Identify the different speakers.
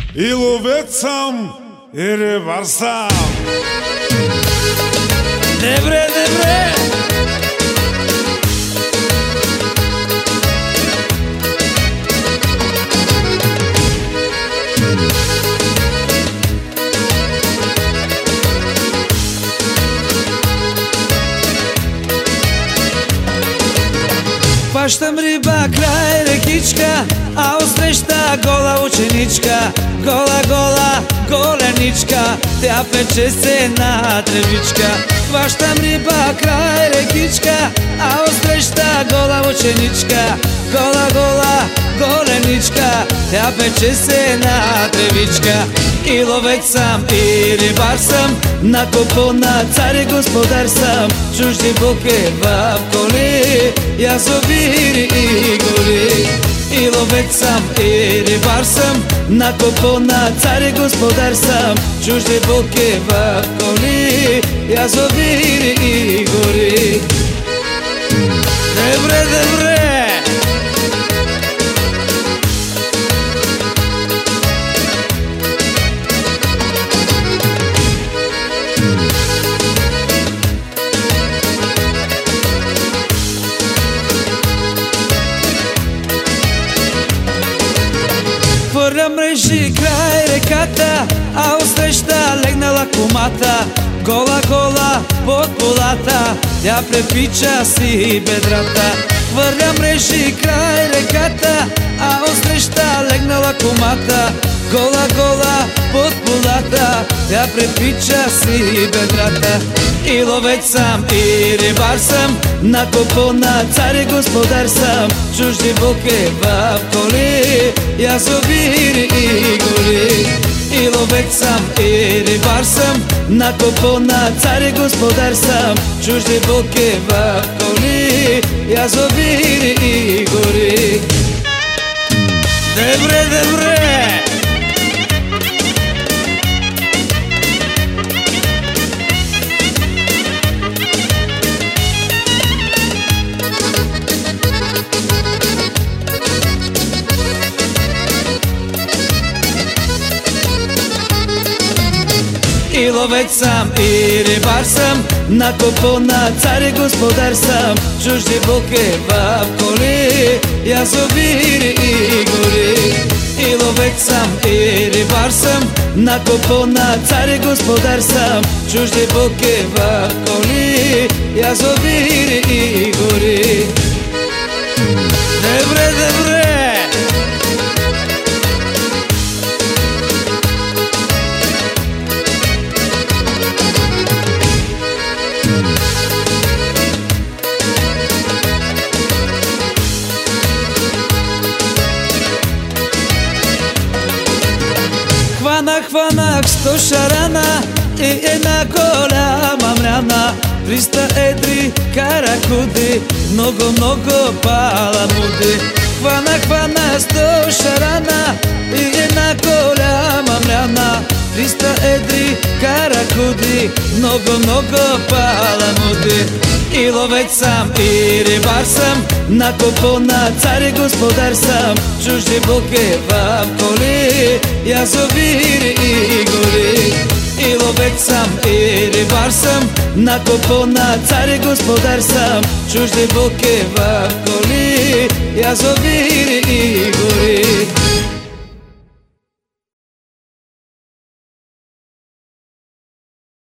Speaker 1: И ловец съм, и рибар съм.
Speaker 2: Добре, добре. Хващам риба край рекичка, а отсреща гола ученичка. Гола, гола, голеничка, тя пече се на тревичка. Хващам риба край рекичка, а отсреща гола ученичка. Гола, гола, голеничка, тя пече се на тревичка. И ловец съм, и рибар съм, на купона цар и господар съм. Чужди буки в коли, язовири и гори. И ловец съм, и рибар съм, на купона цар и господар съм. Чужди буки в коли, язовири и гори. Добре, добре. Хвърля мрежи край реката, а отсреща легнала кумата. Гола, гола под полата, тя препича си бедрата. Хвърля мрежи край реката, а отсреща легнала кумата. Гола, гола под полата, тя препича си бедрата. И ловец съм, и рибар съм, на купона цар и господар съм. Чужди буки в коли, язовири и гори. И ловец съм, и рибар съм, на купона цар и господар съм. Чужди буки в коли, язовири и гори. Добре, добре. И ловец съм, и рибар съм, на купона цар и господар съм. Чужди буки в коли, язовири и гори. И ловец съм, и рибар съм, на купона цар и господар съм. Чужди буки в коли, язовири и гори. Добре, добре. Хванах 100 шарана и една голяма мряна. 300 едри каракуди, много паламуди. Хванах 100 шарана и една голяма мряна. 300 едри каракуди, много паламуди. И ловец съм, и рибар съм, на купона цар и господар съм. Чужди буки в коли, язовири и гори. И ловец съм, и рибар съм, на купона цар и господар съм. Чужди буки в коли, язовири и гори.